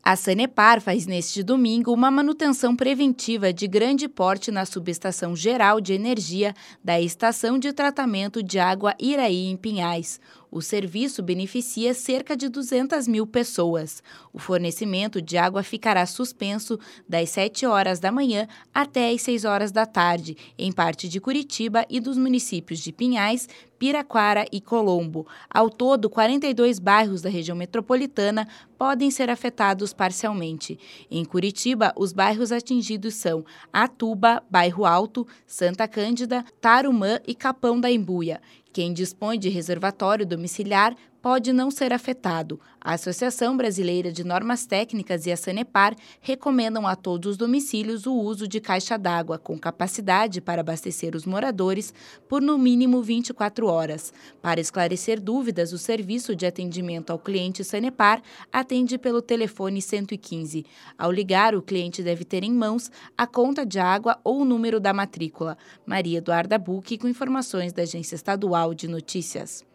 A Sanepar faz neste domingo uma manutenção preventiva de grande porte na subestação geral de energia da Estação de Tratamento de Água Iraí, em Pinhais. O serviço beneficia cerca de 200 mil pessoas. O fornecimento de água ficará suspenso das 7 horas da manhã até as 6 horas da tarde, em parte de Curitiba e dos municípios de Pinhais, Piraquara e Colombo. Ao todo, 42 bairros da região metropolitana podem ser afetados parcialmente. Em Curitiba, os bairros atingidos são Atuba, Bairro Alto, Santa Cândida, Tarumã e Capão da Embuia. Quem dispõe de reservatório domiciliar pode não ser afetado. A Associação Brasileira de Normas Técnicas e a Sanepar recomendam a todos os domicílios o uso de caixa d'água com capacidade para abastecer os moradores por no mínimo 24 horas. Para esclarecer dúvidas, o serviço de atendimento ao cliente Sanepar atende pelo telefone 115. Ao ligar, o cliente deve ter em mãos a conta de água ou o número da matrícula. Maria Eduarda Bucchi, com informações da Agência Estadual de Notícias.